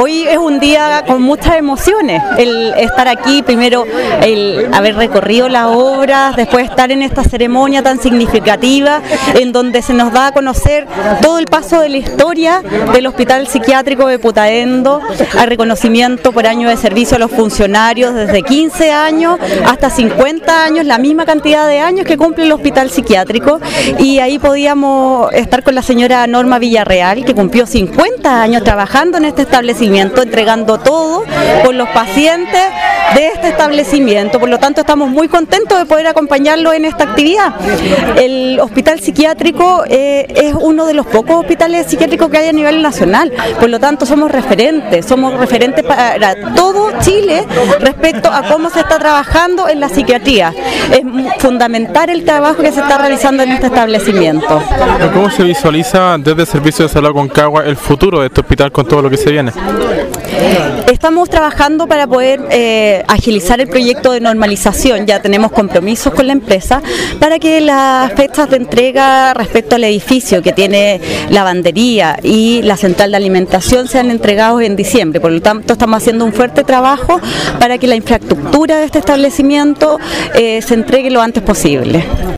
Hoy es un día con muchas emociones, el estar aquí, primero el haber recorrido las obras, después estar en esta ceremonia tan significativa en donde se nos da a conocer todo el paso de la historia del Hospital Psiquiátrico de Putaendo, al reconocimiento por año de servicio a los funcionarios desde 15 años hasta 50 años, la misma cantidad de años que cumple el Hospital Psiquiátrico, y ahí podíamos estar con la señora Norma Villarreal, que cumplió 50 años trabajando en este establecimiento, entregando todo por los pacientes de este establecimiento. Por lo tanto, estamos muy contentos de poder acompañarlo en esta actividad. El Hospital Psiquiátrico es uno de los pocos hospitales psiquiátricos que hay a nivel nacional, por lo tanto somos referentes para todo Chile respecto a cómo se está trabajando en la psiquiatría. Es fundamental el trabajo que se está realizando en este establecimiento. ¿Cómo se visualiza desde el Servicio de Salud Aconcagua el futuro de este hospital con todo lo que se viene? Estamos trabajando para poder agilizar el proyecto de normalización. Ya tenemos compromisos con la empresa para que las fechas de entrega respecto al edificio que tiene lavandería y la central de alimentación sean entregados en diciembre. Por lo tanto, estamos haciendo un fuerte trabajo para que la infraestructura de este establecimiento se entregue lo antes posible.